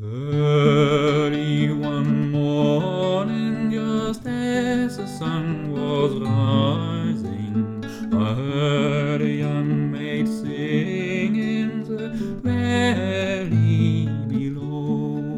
Early one morning, just as the sun was rising, I heard a young maid sing in the valley below.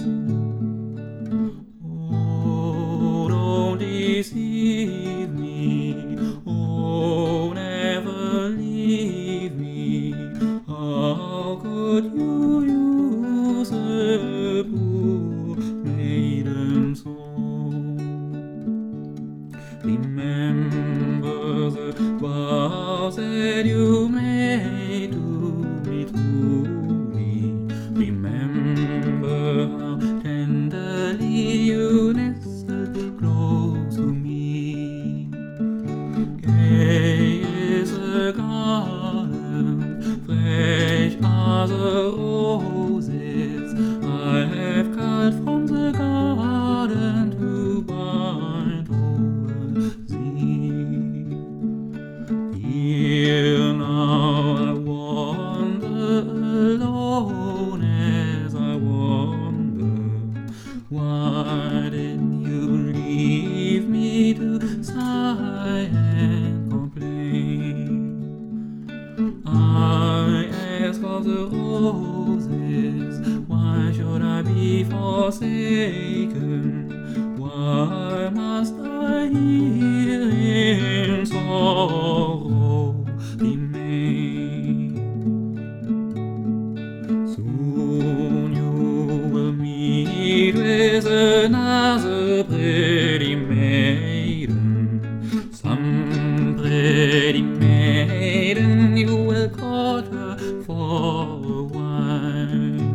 Oh, don't deceive me, oh, never leave me. How could you use a poor maiden so? Remember the vows that you made to me truly. Remember how tenderly you nestled close to me. Gay is the garden, fresh are the roses I have cut from the garden to bind over thee. Here now I wander alone as I wander. Why did you leave me to sigh and complain? I ask of the roses, why should I be forsaken? Why must I here in sorrow remain? Soon you will meet with another pretty maiden, some pretty maiden, you will court her for a while.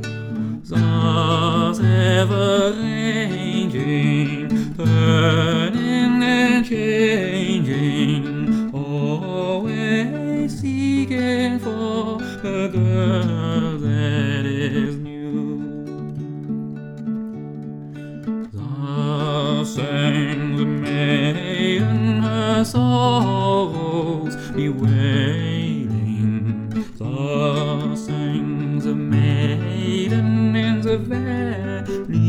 Thus ever ranging, turning and changing, always seeking for a girl that is new. Thus sang the maiden her sorrows bewailing. Thus sang the maiden in the valley